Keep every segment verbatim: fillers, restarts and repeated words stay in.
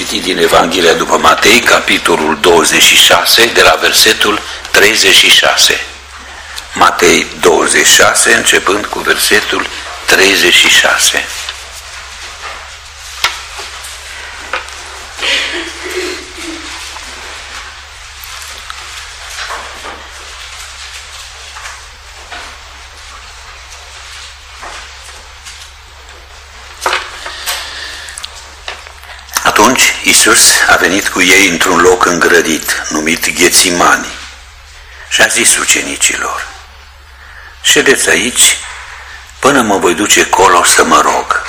citi din Evanghelia după Matei, capitolul douăzeci și șase, de la versetul treizeci și șase. Matei douăzeci și șase, începând cu versetul treizeci și șase. Atunci Iisus a venit cu ei într-un loc îngrădit, numit Ghețimani, și a zis ucenicilor: ședeți aici până mă voi duce colo să mă rog.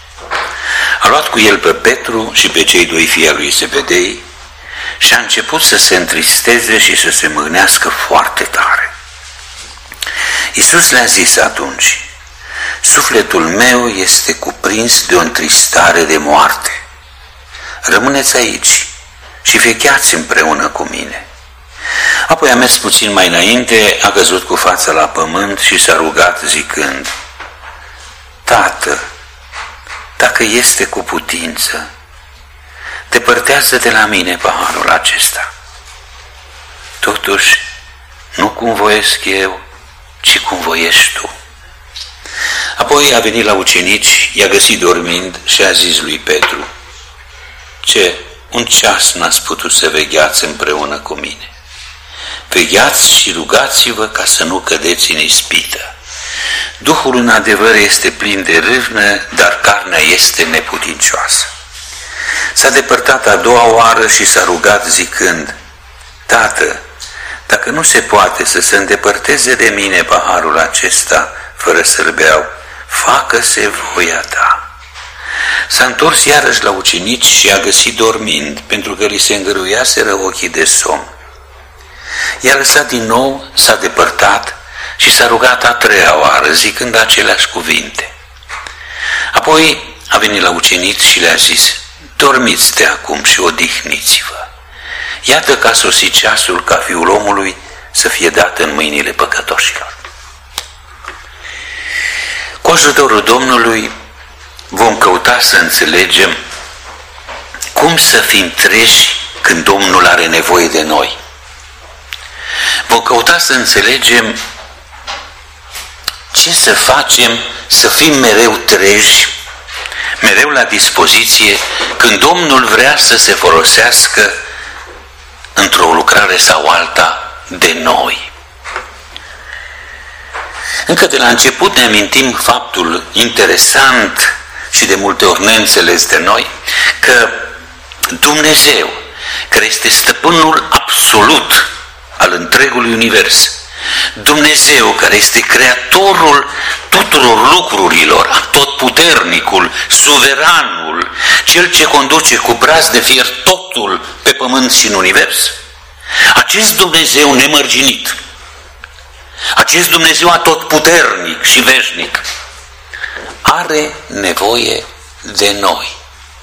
A luat cu el pe Petru și pe cei doi fii ai lui Zebedei și a început să se întristeze și să se mâhnească foarte tare. Iisus le-a zis atunci: sufletul meu este cuprins de o întristare de moarte. Rămâneți aici și vecheați împreună cu mine. Apoi a mers puțin mai înainte, a căzut cu fața la pământ și s-a rugat zicând: Tată, dacă este cu putință, depărtează de la mine paharul acesta. Totuși, nu cum voiesc eu, ci cum voiești tu. Apoi a venit la ucenici, i-a găsit dormind și a zis lui Petru: ce, un ceas n-ați putut să vegheați împreună cu mine? Vegheați și rugați-vă ca să nu cădeți în ispită. Duhul în adevăr este plin de râvnă, dar carnea este neputincioasă. S-a depărtat a doua oară și s-a rugat zicând: Tată, dacă nu se poate să se îndepărteze de mine paharul acesta fără să-l beau, facă-se voia ta. S-a întors iarăși la ucenici și a găsit dormind, pentru că li se îngăruiaseră ochii de somn. I-a lăsat din nou, s-a depărtat și s-a rugat a treia oară, zicând aceleași cuvinte. Apoi a venit la ucenici și le-a zis: dormiți de acum și odihniți-vă. Iată că a sosit ceasul ca Fiul omului să fie dat în mâinile păcătoșilor. Cu ajutorul Domnului vom căuta să înțelegem cum să fim treji când Domnul are nevoie de noi. Vom căuta să înțelegem ce să facem să fim mereu treji, mereu la dispoziție, când Domnul vrea să se folosească într-o lucrare sau alta de noi. Încă de la început ne amintim faptul interesant și de multe ori neînțeles de noi, că Dumnezeu, care este stăpânul absolut al întregului univers, Dumnezeu care este creatorul tuturor lucrurilor, atotputernicul, suveranul, cel ce conduce cu braț de fier totul pe pământ și în univers, acest Dumnezeu nemărginit, acest Dumnezeu atotputernic și veșnic, are nevoie de noi.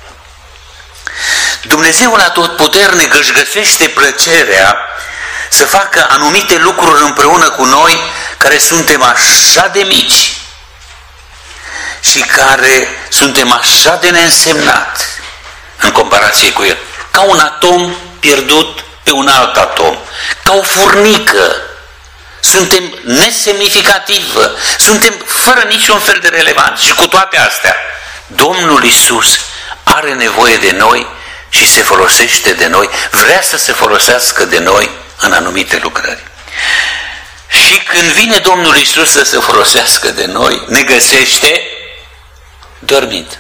Dumnezeul atotputernic își găsește plăcerea să facă anumite lucruri împreună cu noi, care suntem așa de mici și care suntem așa de neînsemnați în comparație cu El, ca un atom pierdut pe un alt atom, ca o furnică. Suntem nesemnificativă, suntem fără niciun fel de relevanță. Și cu toate astea, Domnul Iisus are nevoie de noi și se folosește de noi, vrea să se folosească de noi în anumite lucrări. Și când vine Domnul Iisus să se folosească de noi, ne găsește dormind.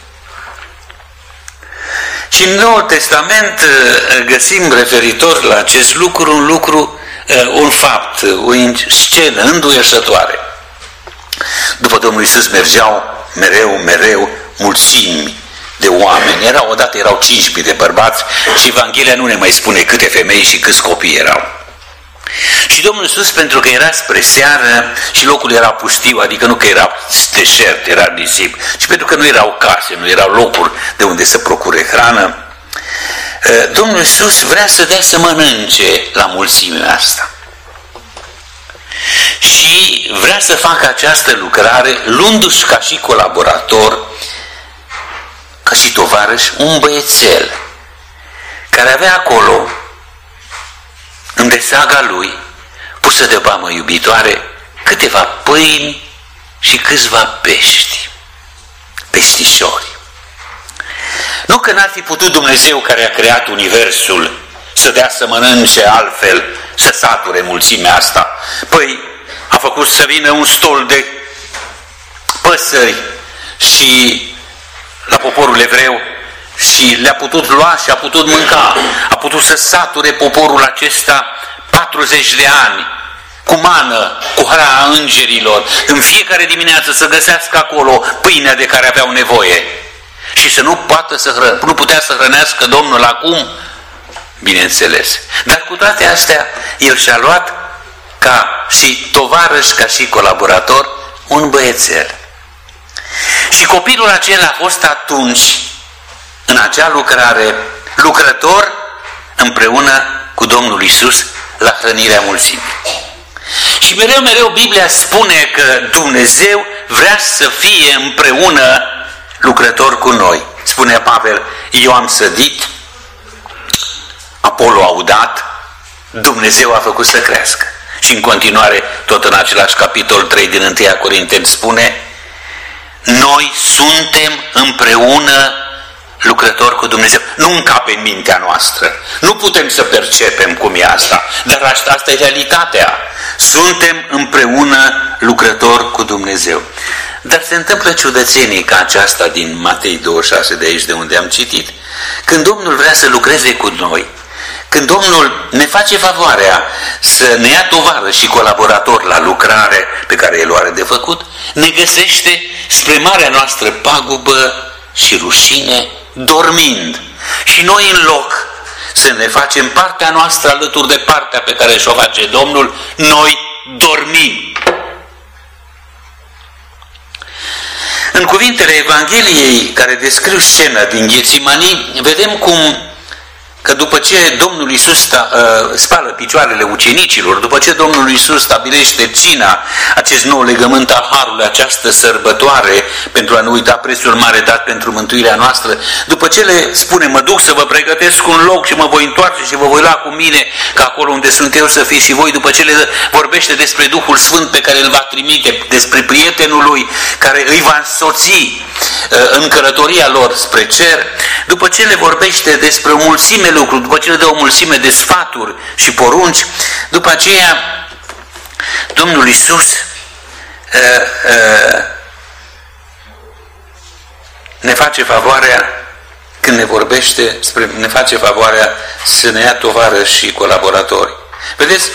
Și în Noul Testament găsim referitor la acest lucru un lucru, un fapt, o scenă înduieșătoare. După Domnul Iisus mergeau mereu, mereu mulțimi de oameni. Erau, odată erau cinci mii de bărbați și Evanghelia nu ne mai spune câte femei și câți copii erau. Și Domnul Iisus, pentru că era spre seară și locul era pustiu, adică nu că era deșert, era nisip, ci pentru că nu erau case, nu erau locuri de unde să procure hrană, Domnul Iisus vrea să dea să mănânce la mulțimea asta. Și vrea să facă această lucrare luându-și ca și colaborator, ca și tovarăș, un băiețel care avea acolo, în desaga lui, pusă de mamă iubitoare, câteva pâini și câțiva pești, peștișori. Nu că n-ar fi putut Dumnezeu care a creat universul să dea să mănânce altfel, să sature mulțimea asta. Păi a făcut să vină un stol de păsări și la poporul evreu și le-a putut lua și a putut mânca. A putut să sature poporul acesta patruzeci de ani cu mană, cu hrana îngerilor, în fiecare dimineață să găsească acolo pâinea de care aveau nevoie. Și să nu, poată să hră, nu putea să hrănească Domnul acum? Bineînțeles. Dar cu toate astea, el și-a luat ca și tovarăș, ca și colaborator, un băiețel. Și copilul acela a fost atunci, în acea lucrare, lucrător împreună cu Domnul Iisus la hrănirea mulțimii. Și mereu, mereu Biblia spune că Dumnezeu vrea să fie împreună lucrător cu noi. Spune Pavel, eu am sădit, Apollo a udat, Dumnezeu a făcut să crească. Și în continuare, tot în același capitol trei din întâi Corinteni spune, noi suntem împreună lucrători cu Dumnezeu. Nu încape în mintea noastră. Nu putem să percepem cum e asta, dar asta, asta e realitatea. Suntem împreună lucrători cu Dumnezeu. Dar se întâmplă ciudățenii ca aceasta din Matei douăzeci și șase, de aici de unde am citit. Când Domnul vrea să lucreze cu noi, când Domnul ne face favoarea să ne ia tovară și colaborator la lucrare pe care El o are de făcut, ne găsește spre marea noastră pagubă și rușine, dormind. Și noi, în loc să ne facem partea noastră alături de partea pe care și-o face Domnul, noi dormim. În cuvintele Evangheliei care descriu scena din Ghețimani, vedem cum că după ce Domnul Iisus sta, uh, spală picioarele ucenicilor, după ce Domnul Iisus stabilește cina, acest nou legământ al Harului, această sărbătoare, pentru a nu uita prețul mare dat pentru mântuirea noastră, după ce le spune, mă duc să vă pregătesc un loc și mă voi întoarce și vă voi lua cu mine, ca acolo unde sunt eu să fiți și voi, după ce le vorbește despre Duhul Sfânt pe care îl va trimite, despre prietenul lui care îi va însoți uh, în călătoria lor spre cer, după ce le vorbește despre o mulțime lucruri, după ce le dă o mulțime de sfaturi și porunci, după aceea Domnul Iisus uh, uh, ne face favoarea, când ne vorbește, spre, ne face favoarea să ne ia tovară și colaboratori. Vedeți,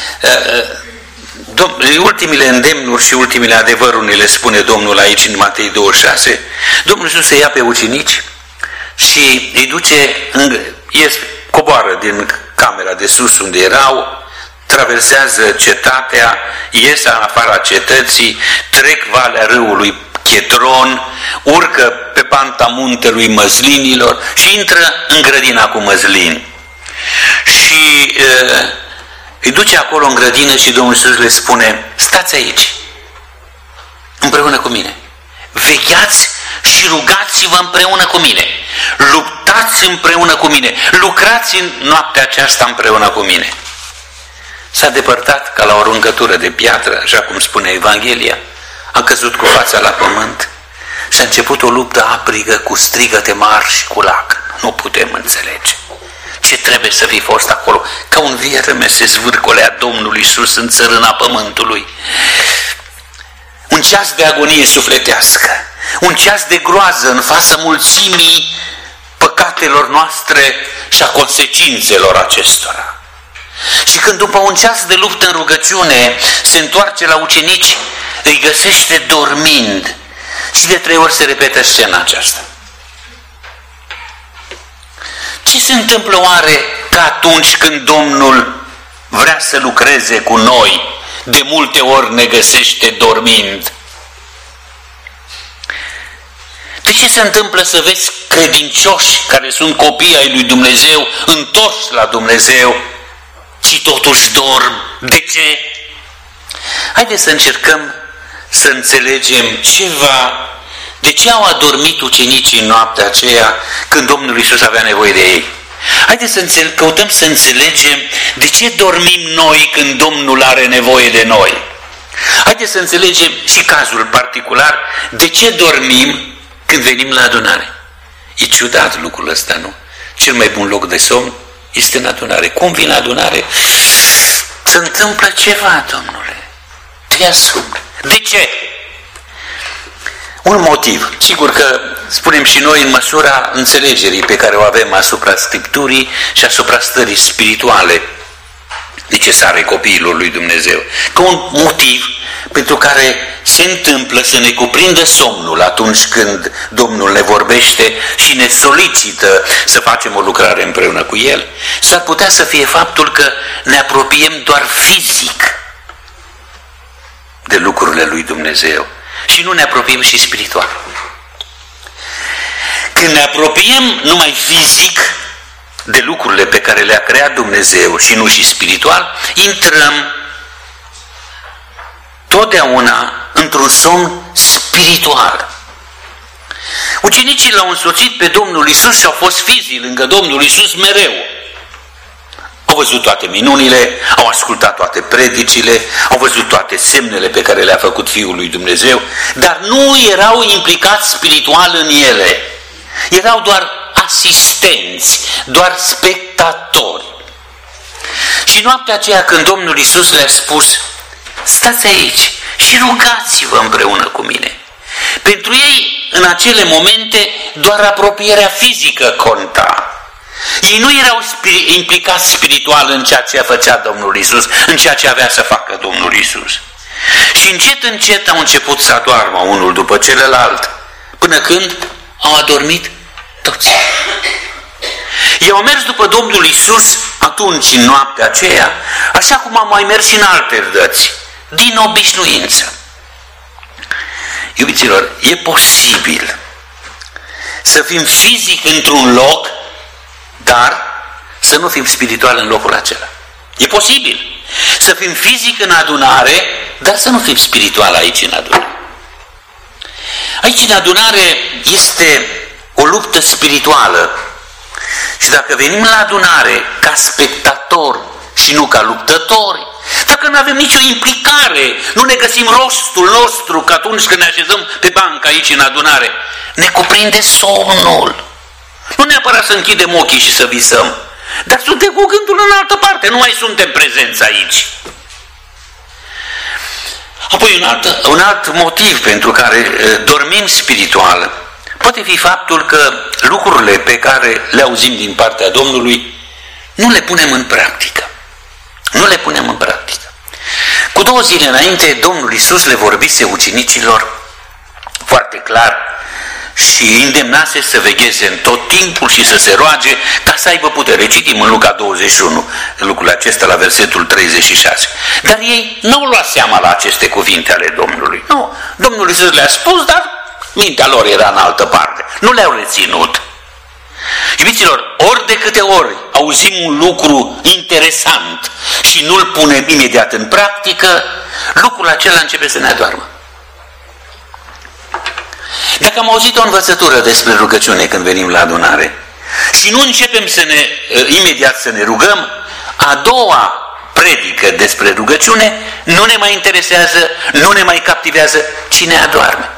uh, uh, ultimile îndemnuri și ultimile adevăruri ne le spune Domnul aici în Matei douăzeci și șase. Domnul Iisus se ia pe ucenici și îi duce, în, ies, coboară din camera de sus unde erau, traversează cetatea, ies în afara cetății, trec valea râului Chetron, urcă pe panta muntelui Măslinilor și intră în grădina cu măslini. Și uh, îi duce acolo în grădină și Domnul Iisus le spune, stați aici, împreună cu mine, vegheați și rugați-vă împreună cu mine, luptați împreună cu mine, lucrați în noaptea aceasta împreună cu mine. S-a depărtat ca la o aruncătură de piatră, așa cum spune Evanghelia, a căzut cu fața la pământ și a început o luptă aprigă cu strigăte mari și cu lac. Nu putem înțelege ce trebuie să fi fost acolo. Ca un vierme se zvârcolea Domnul Iisus în țărâna pământului. Un ceas de agonie sufletească, un ceas de groază în fața mulțimii păcatelor noastre și a consecințelor acestora. Și când după un ceas de luptă în rugăciune se întoarce la ucenici, îi găsește dormind. Și de trei ori se repetă scena aceasta. Ce se întâmplă oare că atunci când Domnul vrea să lucreze cu noi, de multe ori ne găsește dormind? De ce se întâmplă să vezi credincioși care sunt copii ai lui Dumnezeu, întorși la Dumnezeu, și totuși dorm? De ce? Haideți să încercăm să înțelegem ceva. De ce au adormit ucenicii în noaptea aceea când Domnul Iisus avea nevoie de ei? Haideți să înțeleg, căutăm să înțelegem de ce dormim noi când Domnul are nevoie de noi. Haideți să înțelegem și cazul particular, de ce dormim când venim la adunare. E ciudat lucrul ăsta, nu? Cel mai bun loc de somn este în adunare. Cum vin la adunare? Se întâmplă ceva, Domnule. Te asumi. De ce? Un motiv. Sigur că spunem și noi în măsura înțelegerii pe care o avem asupra Scripturii și asupra stării spirituale necesare copiilor lui Dumnezeu. Că un motiv pentru care se întâmplă să ne cuprindă somnul atunci când Domnul ne vorbește și ne solicită să facem o lucrare împreună cu El, s-ar putea să fie faptul că ne apropiem doar fizic de lucrurile lui Dumnezeu și nu ne apropiem și spiritual. Când ne apropiem numai fizic de lucrurile pe care le-a creat Dumnezeu și nu și spiritual, intrăm totdeauna într-un somn spiritual. Ucenicii l-au însoțit pe Domnul Iisus și au fost fizii lângă Domnul Iisus mereu. Au văzut toate minunile, au ascultat toate predicile, au văzut toate semnele pe care le-a făcut Fiul lui Dumnezeu, dar nu erau implicați spiritual în ele. Erau doar asistenți, doar spectatori. Și noaptea aceea când Domnul Iisus le-a spus: stați aici și rugați-vă împreună cu mine. Pentru ei, în acele momente, doar apropierea fizică conta. Ei nu erau spiri- implicați spiritual în ceea ce făcea Domnul Iisus, în ceea ce avea să facă Domnul Iisus. Și încet, încet au început să adoarmă unul după celălalt, până când au adormit toți. Ei au mers după Domnul Iisus atunci, în noaptea aceea, așa cum au mai mers și în alte dăți, din obișnuință. Iubiților, e posibil să fim fizic într-un loc, dar să nu fim spiritual în locul acela. E posibil să fim fizic în adunare, dar să nu fim spiritual aici în adunare. Aici în adunare este o luptă spirituală. Și dacă venim la adunare ca spectatori și nu ca luptători, dacă nu avem nicio implicare, nu ne găsim rostul nostru, că atunci când ne așezăm pe bancă aici în adunare, ne cuprinde somnul. Nu neapărat să închidem ochii și să visăm, dar suntem cu gândul în altă parte, nu mai suntem prezenți aici. Apoi un alt, un alt motiv pentru care dormim spiritual poate fi faptul că lucrurile pe care le auzim din partea Domnului nu le punem în practică. Nu le punem în practică. Cu două zile înainte, Domnul Iisus le vorbise ucenicilor foarte clar și îndemnase să vegheze în tot timpul și să se roage ca să aibă putere. Citim în Luca douăzeci și unu lucrul acesta la versetul treizeci și șase. Dar ei nu au luat seama la aceste cuvinte ale Domnului. Nu, Domnul Iisus le-a spus, dar mintea lor era în altă parte. Nu le-au reținut. Iubiților, ori de câte ori auzim un lucru interesant și nu-l punem imediat în practică, lucrul acela începe să ne adoarmă. Dacă am auzit o învățătură despre rugăciune când venim la adunare și nu începem să ne, imediat să ne rugăm, a doua predică despre rugăciune nu ne mai interesează, nu ne mai captivează, ci ne adoarme.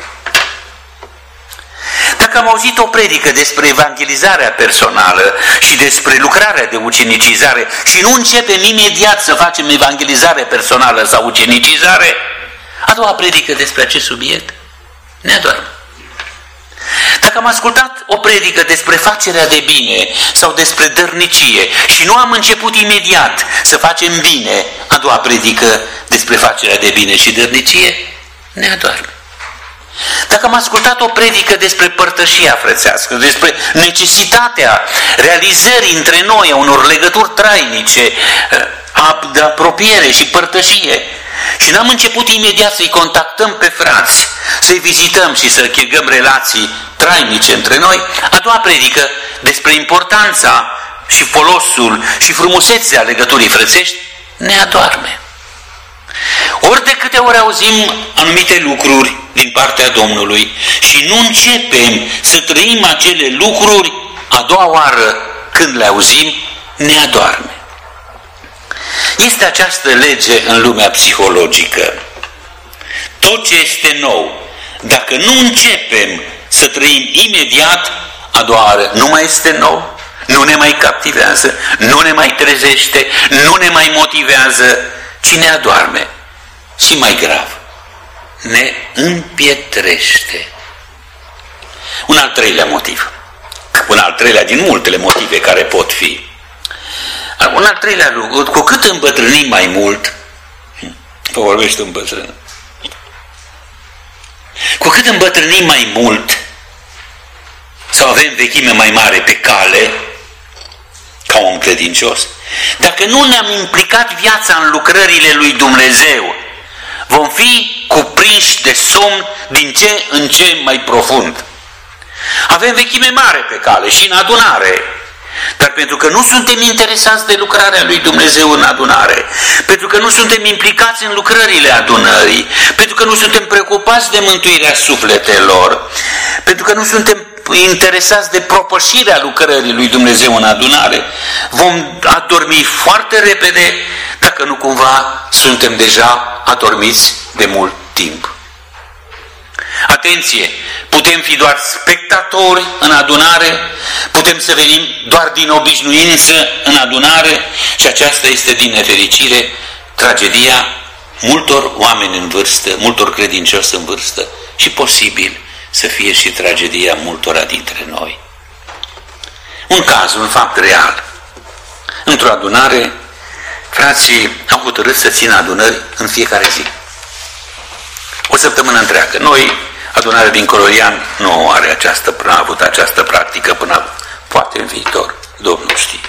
Dacă am auzit o predică despre evangelizarea personală și despre lucrarea de ucenicizare și nu începem imediat să facem evangelizare personală sau ucenicizare, a doua predică despre acest subiect ne adoarmă. Dacă am ascultat o predică despre facerea de bine sau despre dărnicie și nu am început imediat să facem bine, a doua predică despre facerea de bine și dărnicie ne adoarmă. Dacă am ascultat o predică despre părtășia frățească, despre necesitatea realizării între noi a unor legături trainice, de apropiere și părtășie, și n-am început imediat să-i contactăm pe frați, să-i vizităm și să chegăm relații trainice între noi, a doua predică despre importanța și folosul și frumusețea legăturii frățești ne adoarme. Ori de câte ori auzim anumite lucruri din partea Domnului și nu începem să trăim acele lucruri, a doua oară când le auzim, ne adorme. Este această lege în lumea psihologică. Tot ce este nou, dacă nu începem să trăim imediat, a doua oară nu mai este nou, nu ne mai captivează, nu ne mai trezește, nu ne mai motivează, ci ne adorme. Și mai grav, ne împietrește. Un al treilea motiv. Un al treilea din multele motive care pot fi. Un al treilea lucru, cu cât îmbătrânim mai mult, vă vorbește un bătrân, cu cât îmbătrânim mai mult sau avem vechime mai mare pe cale, ca om credincios, dacă nu ne-am implicat viața în lucrările lui Dumnezeu, vom fi cuprinși de somn din ce în ce mai profund. Avem vechime mare pe cale și în adunare, dar pentru că nu suntem interesați de lucrarea lui Dumnezeu în adunare, pentru că nu suntem implicați în lucrările adunării, pentru că nu suntem preocupați de mântuirea sufletelor, pentru că nu suntem interesați de propășirea lucrării lui Dumnezeu în adunare, vom adormi foarte repede, dacă nu cumva suntem deja adormiți de mult timp. Atenție! Putem fi doar spectatori în adunare, putem să venim doar din obișnuință în adunare și aceasta este din nefericire tragedia multor oameni în vârstă, multor credincioși în vârstă și posibil să fie și tragedia multora dintre noi. Un caz, un fapt real. Într-o adunare, frații au hotărât să țină adunări în fiecare zi. O săptămână întreagă. Noi, adunarea din Colorian, nu are această, a avut această practică până poate în viitor. Domnul știe.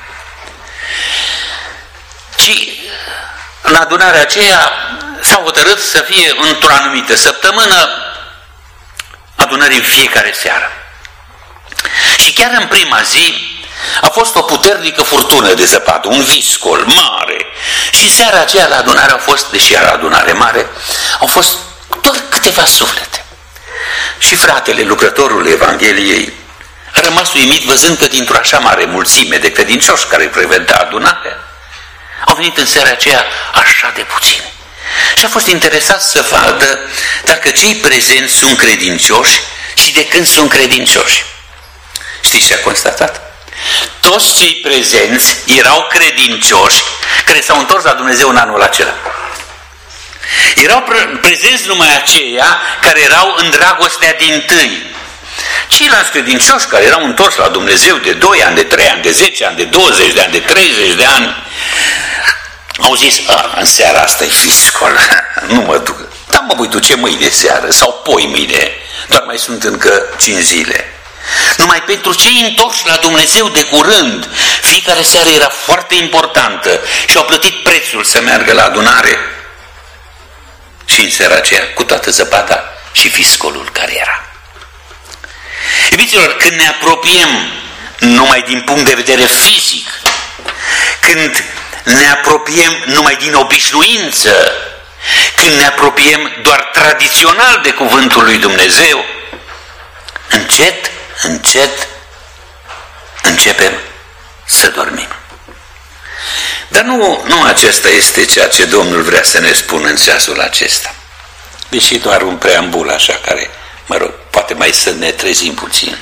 Ci în adunarea aceea s-au hotărât să fie într-o anumită săptămână adunări în fiecare seară. Și chiar în prima zi a fost o puternică furtună de zăpadă, un viscol mare. Și seara aceea la adunare au fost, deși era adunare mare, au fost doar câteva suflete. Și fratele, lucrătorul Evangheliei, a rămas uimit văzând că dintr-o așa mare mulțime de credincioși care frecventa adunarea, au venit în seara aceea așa de puțini. Și a fost interesat să vadă dacă cei prezenți sunt credincioși și de când sunt credincioși. Știți ce a constatat? Toți cei prezenți erau credincioși care s-au întors la Dumnezeu în anul acela. Erau pre- prezenți numai aceia care erau în dragostea dintâi. Ceilalți credincioși care erau întorși la Dumnezeu de doi ani, de trei ani, de zece ani, de douăzeci de ani, de treizeci de ani, au zis, în seara asta e fiscol, nu mă duc, dar mă voi duce mâine seară sau poi mâine, doar mai sunt încă cinci zile. Numai pentru cei întorși la Dumnezeu de curând, fiecare seară era foarte importantă și au plătit prețul să meargă la adunare. Și în seara aceea, cu toată zăpada și fiscolul care era. Iubiților, când ne apropiem numai din punct de vedere fizic, când ne apropiem numai din obișnuință, când ne apropiem doar tradițional de cuvântul lui Dumnezeu, încet, încet începem să dormim. Dar nu, nu acesta este ceea ce Domnul vrea să ne spună în ceasul acesta. Deși doar un preambul așa care, mă rog, poate mai să ne trezim puțin.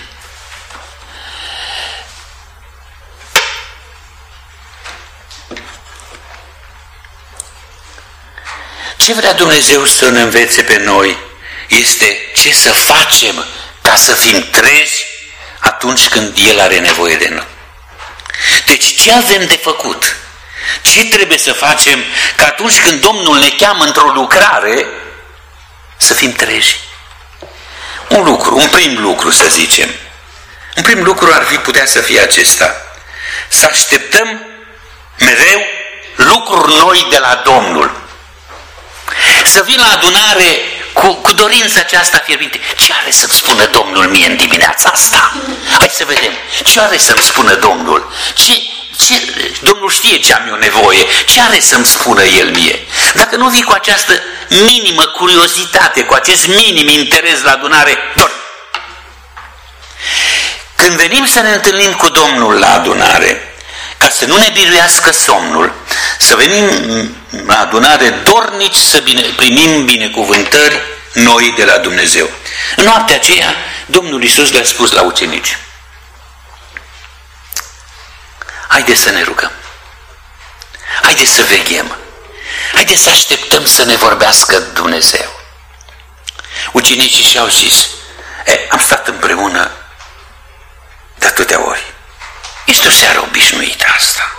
Ce vrea Dumnezeu să ne învețe pe noi este ce să facem ca să fim treji atunci când El are nevoie de noi. Deci ce avem de făcut? Ce trebuie să facem ca atunci când Domnul ne cheamă într-o lucrare să fim treji? Un lucru, un prim lucru să zicem. Un prim lucru ar fi putea să fie acesta. Să așteptăm mereu lucruri noi de la Domnul. Să vin la adunare cu, cu dorința aceasta fierbinte. Ce are să-mi spună Domnul mie în dimineața asta? Hai să vedem. Ce are să-mi spună Domnul? Ce, ce, Domnul știe ce am eu nevoie. Ce are să-mi spună El mie? Dacă nu vii cu această minimă curiozitate, cu acest minim interes la adunare, dormi. Când venim să ne întâlnim cu Domnul la adunare, ca să nu ne biruiască somnul, să venim la adunare dornici să bine, primim binecuvântări noi de la Dumnezeu. În noaptea aceea, Domnul Iisus le-a spus la ucenici: haideți să ne rugăm, haideți să veghem, haideți să așteptăm să ne vorbească Dumnezeu. Ucenicii și-au zis: e, am stat împreună de atâtea ori. Este o seară obișnuită asta.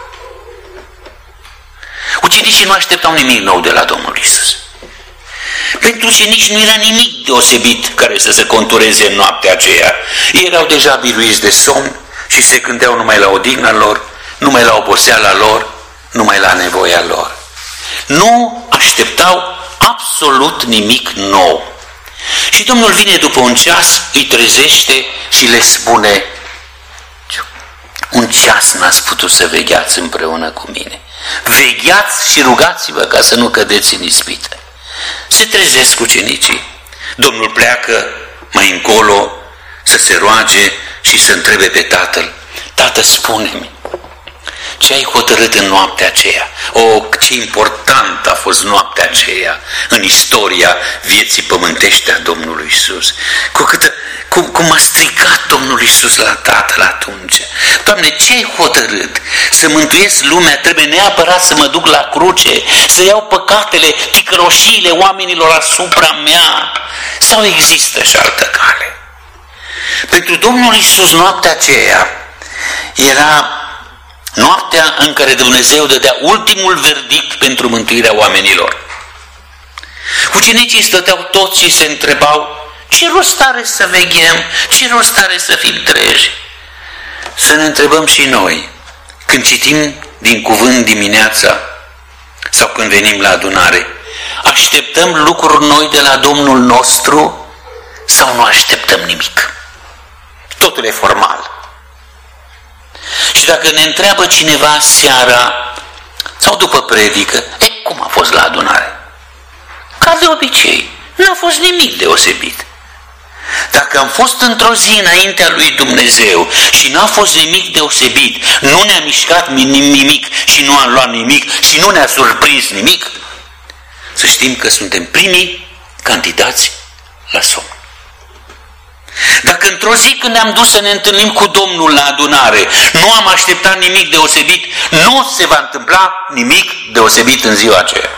Ucenicii nu așteptau nimic nou de la Domnul Iisus. Pentru ucenici nu era nimic deosebit care să se contureze în noaptea aceea. Ei erau deja biruiți de somn și se gândeau numai la odihna lor, numai la oboseala lor, numai la nevoia lor. Nu așteptau absolut nimic nou. Și Domnul vine după un ceas, îi trezește și le spune: un ceas n-ați putut să vegheați împreună cu mine. Vegheați și rugați-vă ca să nu cădeți în ispită. Se trezesc ucenicii. Domnul pleacă mai încolo să se roage și să întrebe pe Tatăl: Tată, spune-mi, ce ai hotărât în noaptea aceea? O, ce important a fost noaptea aceea în istoria vieții pământești a Domnului Iisus. Cu câtă, cum, cum a strigat Domnul Iisus la Tatăl atunci: Doamne, ce ai hotărât? Să mântuiesc lumea, trebuie neapărat să mă duc la cruce, să iau păcatele, ticăloșiile oamenilor asupra mea? Sau există și altă cale? Pentru Domnul Iisus noaptea aceea era noaptea în care Dumnezeu dădea ultimul verdict pentru mântuirea oamenilor. Ucenicii stăteau toți și se întrebau: ce rost are să veghem? Ce rost are să fim treji? Să ne întrebăm și noi, când citim din cuvânt dimineața sau când venim la adunare: așteptăm lucruri noi de la Domnul nostru sau nu așteptăm nimic? Totul e formal. Și dacă ne întreabă cineva seara sau după predică: e, cum a fost la adunare? Ca de obicei, n-a fost nimic deosebit. Dacă am fost într-o zi înaintea lui Dumnezeu și n-a fost nimic deosebit, nu ne-a mișcat nimic și nu am luat nimic și nu ne-a surprins nimic, să știm că suntem primii candidați la somn. Dacă într-o zi când ne-am dus să ne întâlnim cu Domnul la adunare nu am așteptat nimic deosebit, nu se va întâmpla nimic deosebit în ziua aceea.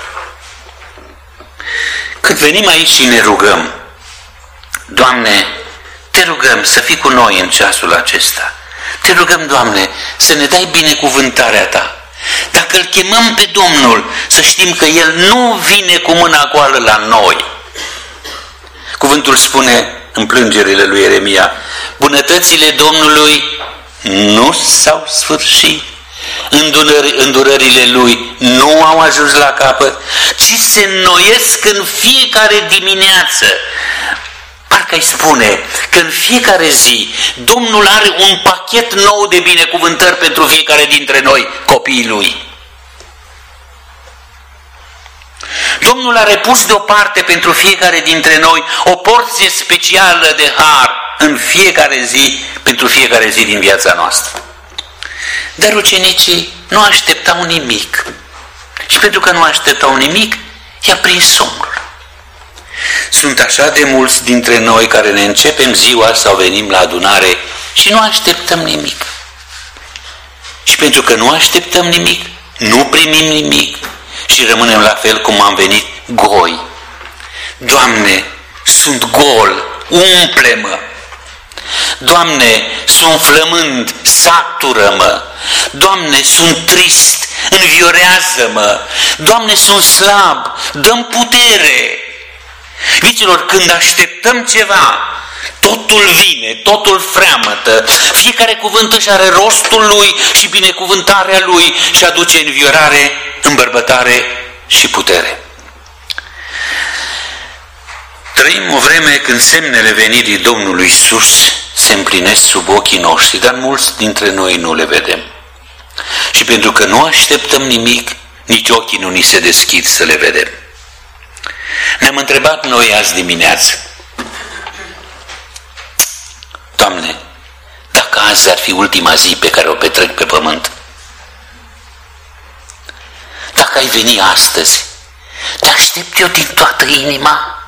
Când venim aici și ne rugăm: Doamne, te rugăm să fii cu noi în ceasul acesta. Te rugăm, Doamne, să ne dai binecuvântarea Ta. Dacă îl chemăm pe Domnul, să știm că El nu vine cu mâna goală la noi. Cuvântul spune în plângerile lui Ieremia: bunătățile Domnului nu s-au sfârșit, îndurările Lui nu au ajuns la capăt, ci se înnoiesc în fiecare dimineață. Parcă îi spune că în fiecare zi Domnul are un pachet nou de binecuvântări pentru fiecare dintre noi, copiii Lui. Domnul a repus deoparte pentru fiecare dintre noi o porție specială de har în fiecare zi, pentru fiecare zi din viața noastră. Dar ucenicii nu așteptau nimic. Și pentru că nu așteptau nimic, i-a prins somnul. Sunt așa de mulți dintre noi care ne începem ziua sau venim la adunare și nu așteptăm nimic. Și pentru că nu așteptăm nimic, nu primim nimic și rămânem la fel cum am venit, goi. Doamne, sunt gol, umple-mă. Doamne, sunt flămând, satură-mă. Doamne, sunt trist, înviorează-mă. Doamne, sunt slab, dă-mi putere. Iubiților, când așteptăm ceva, totul vine, totul freamătă, fiecare cuvânt își are rostul lui și binecuvântarea lui și aduce înviorare, îmbărbătare și putere. Trăim o vreme când semnele venirii Domnului Iisus se împlinesc sub ochii noștri, dar mulți dintre noi nu le vedem. Și pentru că nu așteptăm nimic, nici ochii nu ni se deschid să le vedem. Ne-am întrebat noi azi dimineață: Doamne, dacă astăzi ar fi ultima zi pe care o petrec pe pământ. Dacă ai veni astăzi, te aștept eu din toată inima.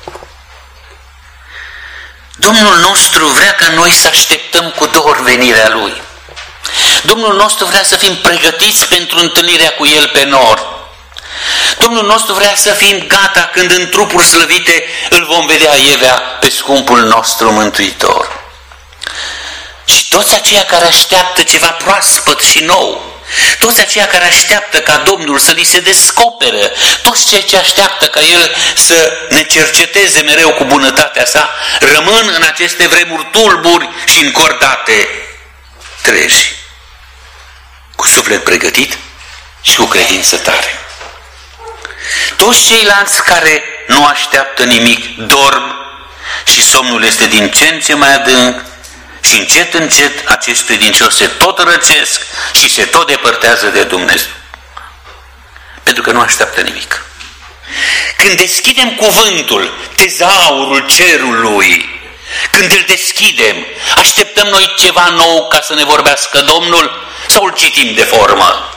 Domnul nostru vrea ca noi să așteptăm cu dor venirea Lui. Domnul nostru vrea să fim pregătiți pentru întâlnirea cu El pe nor. Domnul nostru vrea să fim gata când în trupuri slăvite îl vom vedea ievea pe scumpul nostru Mântuitor. Și toți aceia care așteaptă ceva proaspăt și nou, toți aceia care așteaptă ca Domnul să li se descopere, toți cei ce așteaptă ca El să ne cerceteze mereu cu bunătatea sa, rămân în aceste vremuri tulburi și încordate treji, cu suflet pregătit și cu credință tare. Toți ceilalți care nu așteaptă nimic dorm și somnul este din ce în ce mai adânc și încet, încet acești credincioși se tot răcesc și se tot depărtează de Dumnezeu. Pentru că nu așteaptă nimic. Când deschidem cuvântul, tezaurul cerului, când îl deschidem, așteptăm noi ceva nou ca să ne vorbească Domnul sau îl citim de formă?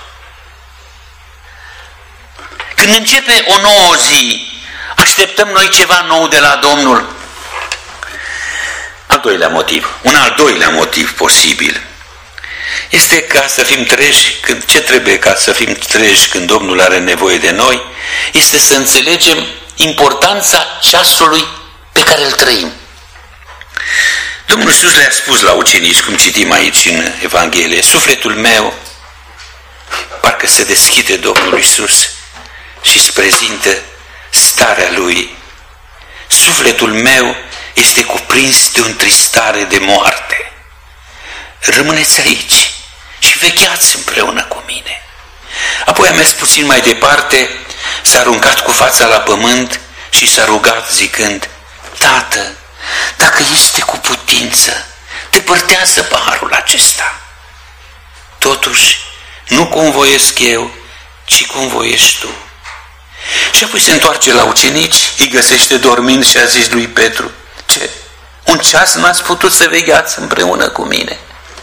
Când începe o nouă zi, așteptăm noi ceva nou de la Domnul? Al doilea motiv, un al doilea motiv posibil, este ca să fim treji. Când, ce trebuie ca să fim treji când Domnul are nevoie de noi? Este să înțelegem importanța ceasului pe care îl trăim. Domnul Iisus le-a spus la ucenici, cum citim aici în Evanghelie, sufletul meu, parcă se deschide Domnul Iisus și îți prezintă starea Lui. Sufletul meu este cuprins de o întristare de moarte. Rămâneți aici și vecheați împreună cu mine. Apoi a mers puțin mai departe, s-a aruncat cu fața la pământ și s-a rugat zicând, Tată, dacă este cu putință, depărtează paharul acesta. Totuși, nu cum voiesc eu, ci cum voiești tu. Și apoi se întoarce la ucenici, îi găsește dormind și a zis lui Petru, ce? Un ceas n-ați putut să vegheați împreună cu mine?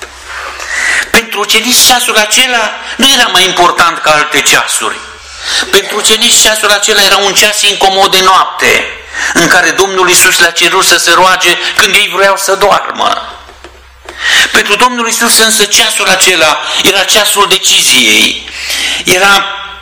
Pentru ucenici ceasul acela nu era mai important ca alte ceasuri. Pentru ucenici ceasul acela era un ceas incomod de noapte, în care Domnul Iisus le-a cerut să se roage când ei vreau să doarmă. Pentru Domnul Iisus însă ceasul acela era ceasul deciziei, era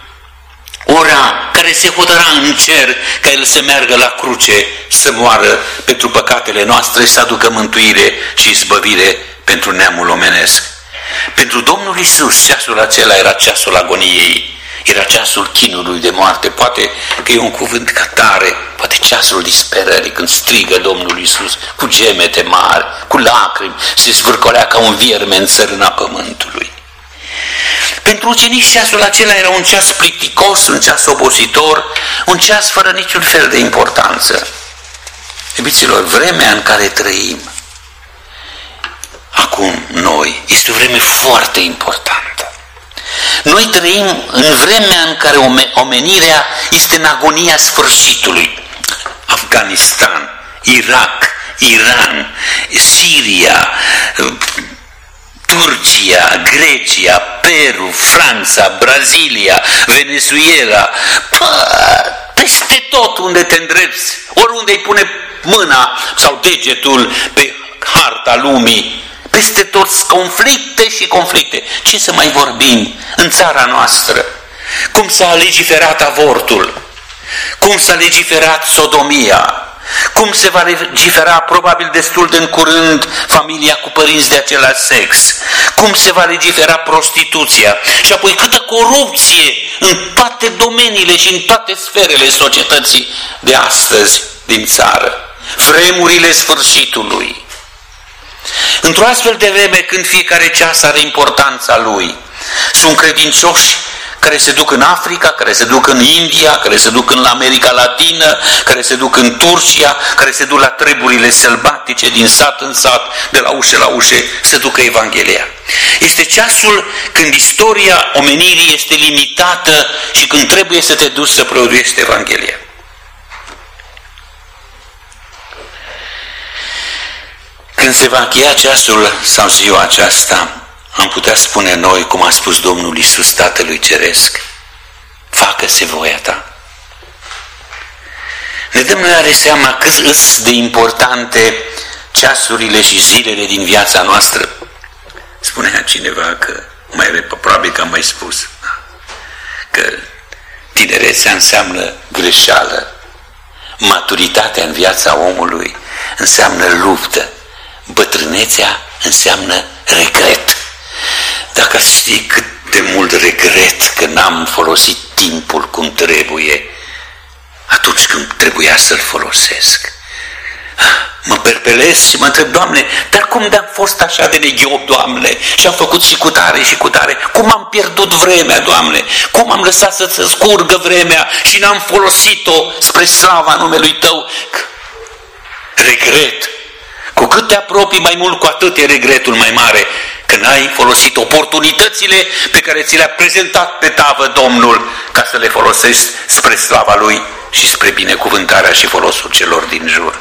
ora care se hotăra în cer ca El să meargă la cruce, să moară pentru păcatele noastre, să aducă mântuire și izbăvire pentru neamul omenesc. Pentru Domnul Iisus ceasul acela era ceasul agoniei, era ceasul chinului de moarte. Poate că e un cuvânt ca tare, poate ceasul disperării, când strigă Domnul Iisus cu gemete mari, cu lacrimi, se zvârcolea ca un vierme în țărâna pământului. Pentru ucenici ceasul acela era un ceas plicticos, un ceas obositor, un ceas fără niciun fel de importanță. Iubiților, vremea în care trăim acum noi este o vreme foarte importantă. Noi trăim în vremea în care omenirea este în agonia sfârșitului. Afganistan, Irak, Iran, Siria, Turcia, Grecia, Peru, Franța, Brazilia, Venezuela, pă, peste tot unde te îndrepți, oriunde îi pune mâna sau degetul pe harta lumii, peste tot conflicte și conflicte. Ce să mai vorbim în țara noastră? Cum s-a legiferat avortul? Cum s-a legiferat sodomia? Cum se va legifera probabil destul de în curând familia cu părinți de același sex? Cum se va legifera prostituția? Și apoi câtă corupție în toate domeniile și în toate sferele societății de astăzi din țară. Vremurile sfârșitului. Într-o astfel de vreme când fiecare ceas are importanța lui, sunt credincioși care se duc în Africa, care se duc în India, care se duc în America Latină, care se duc în Turcia, care se duc la treburile sălbatice din sat în sat, de la ușă la ușă, să ducă Evanghelia. Este ceasul când istoria omenirii este limitată și când trebuie să te duci să producești Evanghelia. Când se va încheia ceasul sau ziua aceasta, am putea spune noi, cum a spus Domnul Iisus Tatălui Ceresc, facă-se voia ta. Ne dăm noi are seama cât sunt de importante ceasurile și zilele din viața noastră. Spunea cineva că, mai probabil că am mai spus, că tinerețea înseamnă greșeală, maturitatea în viața omului înseamnă luptă, bătrânețea înseamnă regret. Dacă ați ști cât de mult regret că n-am folosit timpul cum trebuie atunci când trebuia să-l folosesc. Mă perpelez și mă întreb, Doamne, dar cum de-am fost așa de neghiop, Doamne, și am făcut și cu tare și cu tare? Cum am pierdut vremea, Doamne? Cum am lăsat să se scurgă vremea și n-am folosit-o spre slava numelui Tău? Regret. Cu cât te apropii mai mult, cu atât e regretul mai mare, că n-ai folosit oportunitățile pe care ți le-a prezentat pe tavă Domnul ca să le folosești spre slava Lui și spre binecuvântarea și folosul celor din jur.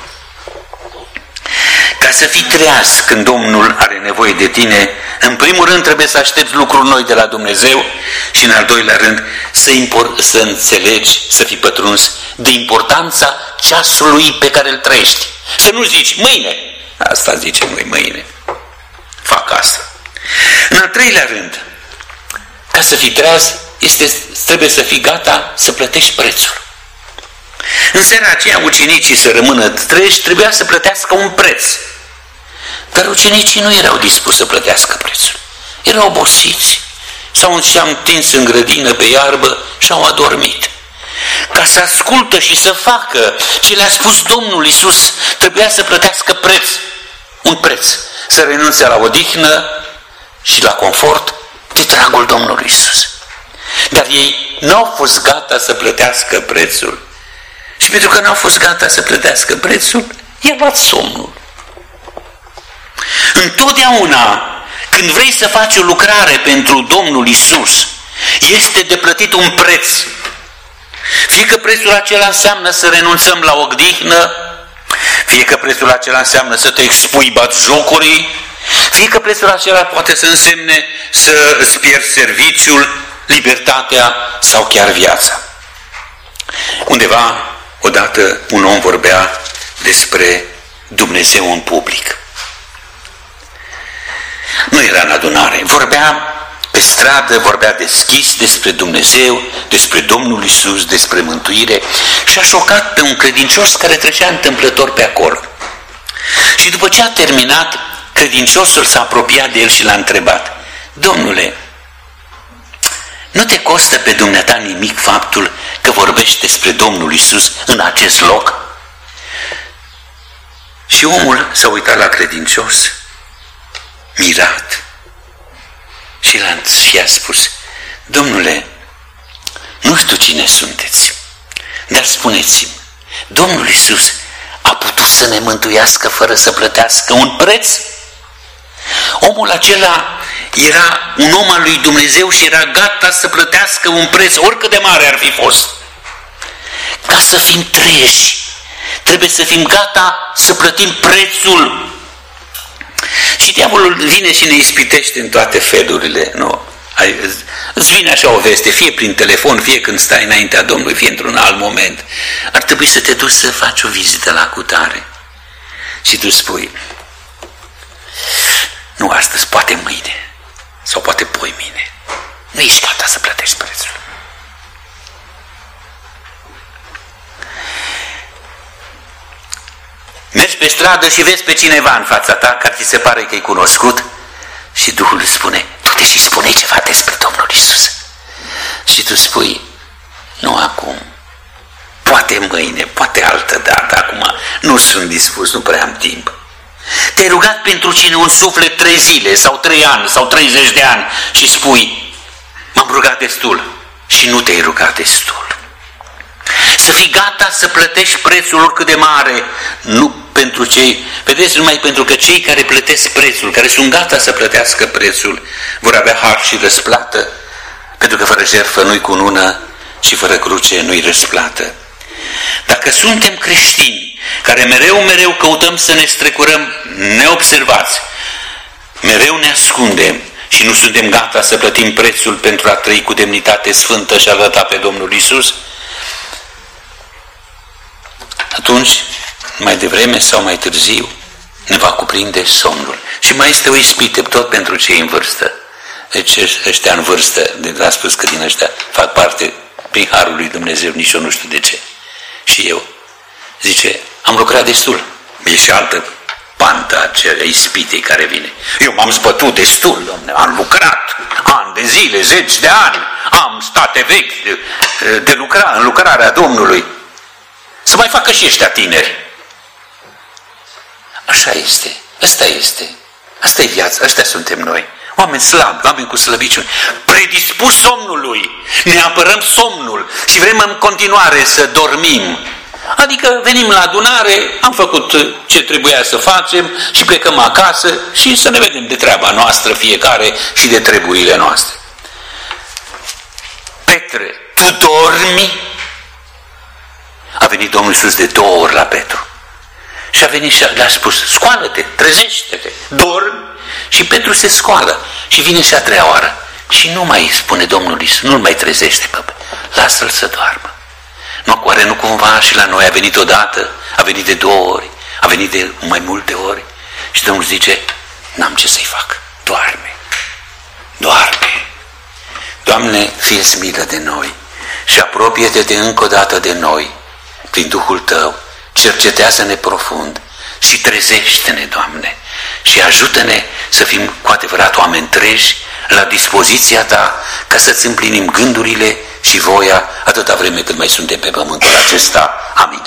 Ca să fii treaz când Domnul are nevoie de tine, în primul rând trebuie să aștepți lucruri noi de la Dumnezeu și în al doilea rând să, impor- să înțelegi, să fii pătruns de importanța ceasului pe care îl trăiești. Să nu zici mâine, asta zicem noi mâine, fac asta. În al treilea rând, ca să fii treaz, este, trebuie să fii gata să plătești prețul. În seara aceea ucenicii să rămână treji trebuia să plătească un preț. Dar ucenicii nu erau dispuși să plătească prețul. Erau obosiți. S-au întins în grădină pe iarbă și au adormit. Ca să ascultă și să facă ce le-a spus Domnul Iisus, trebuia să plătească preț. Un preț. Să renunțe la odihnă și la confort de dragul Domnului Iisus. Dar ei nu au fost gata să plătească prețul. Și pentru că n-au fost gata să plătească prețul, i-a luat somnul. Întotdeauna când vrei să faci o lucrare pentru Domnul Iisus, este de plătit un preț. Fie că prețul acela înseamnă să renunțăm la odihnă, fie că prețul acela înseamnă să te expui batjocurii, fie că prețul acela poate să însemne să îți pierzi serviciul, libertatea sau chiar viața. Undeva, odată, un om vorbea despre Dumnezeu în public. Nu era în adunare, vorbea pe stradă, vorbea deschis despre Dumnezeu, despre Domnul Iisus, despre mântuire și a șocat pe un credincios care trecea întâmplător pe acolo. Și după ce a terminat, credinciosul s-a apropiat de el și l-a întrebat: Domnule, nu te costă pe dumneata nimic faptul că vorbești despre Domnul Iisus în acest loc? Și omul s-a uitat la credincios, mirat, și l-a și a spus: Domnule, nu știu cine sunteți, dar spuneți-mi, Domnul Iisus a putut să ne mântuiască fără să plătească un preț? Omul acela era un om al lui Dumnezeu și era gata să plătească un preț, oricât de mare ar fi fost. Ca să fim treji, trebuie să fim gata să plătim prețul. Și diavolul vine și ne ispitește în toate felurile. Nu? Îți vine așa o veste, fie prin telefon, fie când stai înaintea Domnului, fie într-un alt moment. Ar trebui să te duci să faci o vizită la cutare. Și tu spui: nu astăzi, poate mâine, sau poate poi mâine. Nu ești gata să plătești prețul. Mergi pe stradă și vezi pe cineva în fața ta care ți se pare că e cunoscut și Duhul îți spune: du-te și spune ceva despre Domnul Iisus. Și tu spui: nu acum, poate mâine, poate altă dată, acum nu sunt dispus, nu prea am timp. Te-ai rugat pentru cine un suflet trei zile sau trei ani sau treizeci de ani și spui: m-am rugat destul, și nu te-ai rugat destul. Să fii gata să plătești prețul oricât de mare, nu pentru cei, vedeți, numai pentru că cei care plătesc prețul, care sunt gata să plătească prețul, vor avea har și răsplată, pentru că fără jertfă nu-i cunună și fără cruce nu-i răsplată. Dacă suntem creștini, care mereu, mereu căutăm să ne strecurăm neobservați, mereu ne ascundem și nu suntem gata să plătim prețul pentru a trăi cu demnitate sfântă și a arăta pe Domnul Iisus, atunci, mai devreme sau mai târziu, ne va cuprinde somnul. Și mai este o ispită, tot pentru cei în vârstă. Deci ăștia în vârstă, de a spus că din ăștia fac parte prin Harul lui Dumnezeu, nici eu nu știu de ce. Și eu, zice, am lucrat destul. E și altă pantă acelea ispitei care vine. Eu m-am zbătut destul, domne, am lucrat ani de zile, zeci de ani, am state vechi de, de lucra, în lucrarea Domnului. Să mai facă și ăștia tineri. Așa este, asta este, asta e viața, ăștia suntem noi. Oameni slabi, oameni cu slăbiciuni, predispus somnului, ne apărăm somnul și vrem în continuare să dormim. Adică venim la adunare, am făcut ce trebuia să facem și plecăm acasă și să ne vedem de treaba noastră fiecare și de treburile noastre. Petre, tu dormi? A venit Domnul Iisus de două ori la Petru. Și a venit și le-a spus, scoală-te, trezește-te, dormi. Și Petru se scoală și vine și a treia oară. Și nu mai spune Domnul Iisus, nu-l mai trezește, pă, lasă-l să doarmă. Nu, oare nu cumva și la noi a venit odată, a venit de două ori, a venit de mai multe ori. Și Domnul zice, n-am ce să-i fac, doarme, doarme. Doamne, fie-ți milă de noi și apropie-te de încă o dată de noi, prin Duhul Tău, cercetează-ne profund și trezește-ne, Doamne, și ajută-ne să fim cu adevărat oameni treji la dispoziția Ta, ca să-ți împlinim gândurile și voia atâta vreme cât mai suntem pe pământul acesta. Amin.